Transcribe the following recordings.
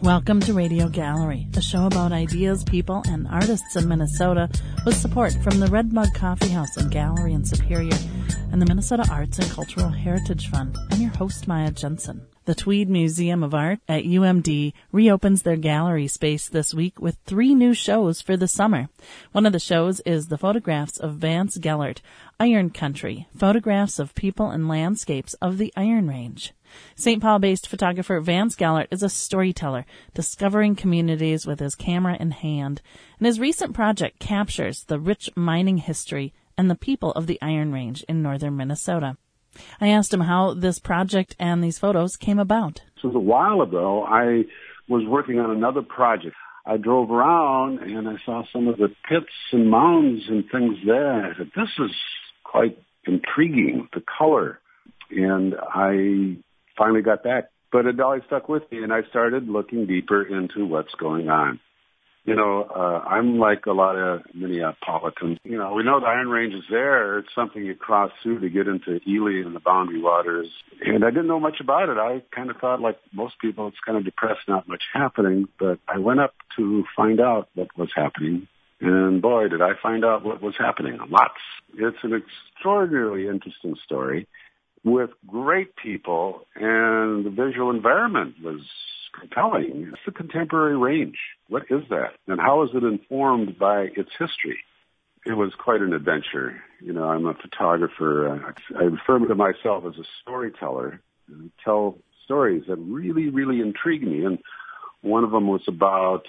Welcome to Radio Gallery, a show about ideas, people, and artists in Minnesota with support from the Red Mug Coffee House and Gallery in Superior and the Minnesota Arts and Cultural Heritage Fund. I'm your host, Maya Jensen. The Tweed Museum of Art at UMD reopens their gallery space this week with 3 new shows for the summer. One of the shows is the photographs of Vance Gellert, Iron Country, photographs of people and landscapes of the Iron Range. St. Paul-based photographer Vance Gellert is a storyteller, discovering communities with his camera in hand, and his recent project captures the rich mining history and the people of the Iron Range in northern Minnesota. I asked him how this project and these photos came about. This was a while ago. I was working on another project. I drove around and I saw some of the pits and mounds and things there. I said, this is quite intriguing, the color. And I finally got back. But it always stuck with me, and I started looking deeper into what's going on. You know, I'm like a lot of Minneapolis. You know, we know the Iron Range is there. It's something you cross through to get into Ely and the Boundary Waters. And I didn't know much about it. I kind of thought, like most people, it's kind of depressed, not much happening. But I went up to find out what was happening. And boy, did I find out what was happening. Lots. It's an extraordinarily interesting story with great people, and the visual environment was compelling. It's the contemporary range. What is that? And how is it informed by its history? It was quite an adventure. You know, I'm a photographer. I refer to myself as a storyteller. I tell stories that really, really intrigue me. And one of them was about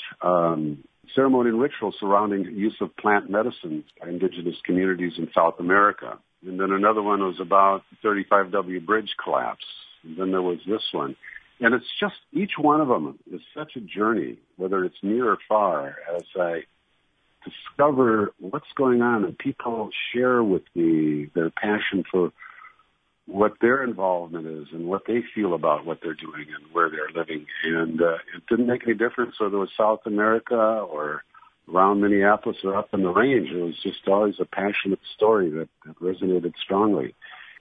ceremony and ritual surrounding use of plant medicines by indigenous communities in South America. And then another one was about 35W bridge collapse. And then there was this one. And it's just, each one of them is such a journey, whether it's near or far, as I discover what's going on and people share with me their passion for what their involvement is and what they feel about what they're doing and where they're living. And it didn't make any difference whether it was South America or around Minneapolis or up in the range. It was just always a passionate story that resonated strongly.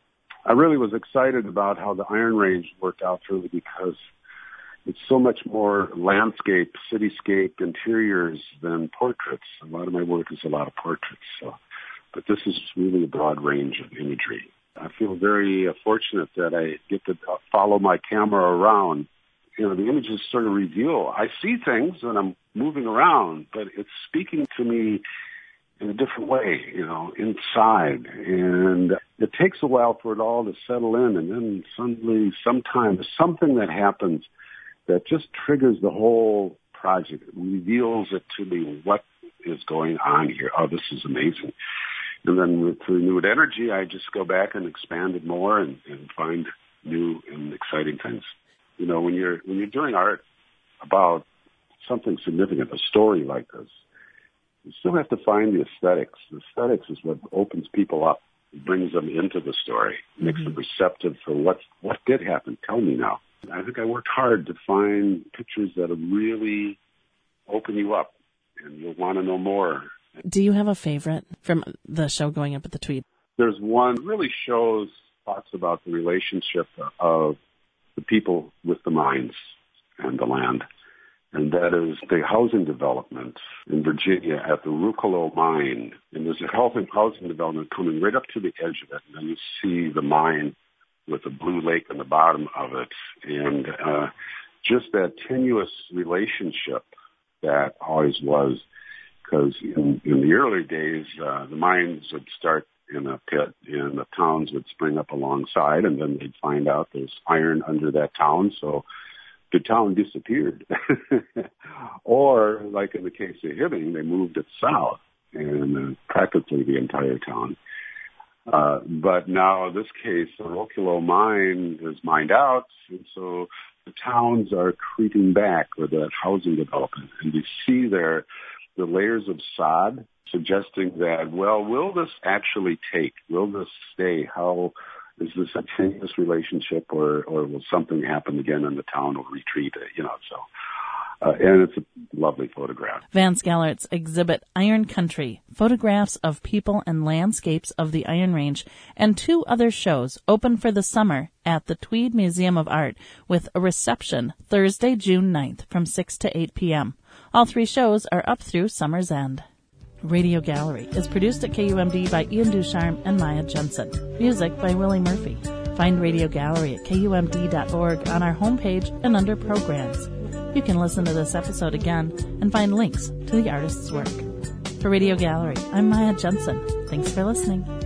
I really was excited about how the Iron Range worked out for me because it's so much more landscape, cityscape, interiors than portraits. A lot of my work is a lot of portraits. But this is really a broad range of imagery. I feel very fortunate that I get to follow my camera around. You know, the images sort of reveal. I see things when I'm moving around, but it's speaking to me in a different way, you know, inside. And it takes a while for it all to settle in. And then suddenly, sometimes, something that happens that just triggers the whole project. It reveals it to me what is going on here. Oh, this is amazing. And then with renewed energy, I just go back and expand it more and find new and exciting things. You know, when you're doing art about something significant, a story like this, you still have to find the aesthetics. The aesthetics is what opens people up, brings them into the story, makes them receptive for what did happen. Tell me now. I think I worked hard to find pictures that really open you up, and you'll want to know more. Do you have a favorite from the show going up at the Tweed? There's one that really talks about the relationship of the people with the mines and the land. And that is the housing development in Virginia at the Rucolo mine. And there's a housing development coming right up to the edge of it. And then you see the mine with a blue lake on the bottom of it. And just that tenuous relationship that always was. Because in the early days, the mines would start in a pit and the towns would spring up alongside, and then they'd find out there's iron under that town, so the town disappeared. Or, like in the case of Hibbing, they moved it south, and practically the entire town. But now, in this case, the Roculo mine is mined out, and so the towns are creeping back with that housing development. And you see there the layers of sod suggesting that, well, will this actually take? Will this stay? How is this a tenuous relationship, or will something happen again and the town will retreat? You know, so And it's a lovely photograph. Vance Gellert's exhibit Iron Country, photographs of people and landscapes of the Iron Range, and 2 other shows open for the summer at the Tweed Museum of Art with a reception Thursday, June 9th from 6 to 8 p.m. All 3 shows are up through summer's end. Radio Gallery is produced at KUMD by Ian Ducharme and Maya Jensen. Music by Willie Murphy. Find Radio Gallery at KUMD.org on our homepage and under Programs. You can listen to this episode again and find links to the artist's work. For Radio Gallery, I'm Maya Jensen. Thanks for listening.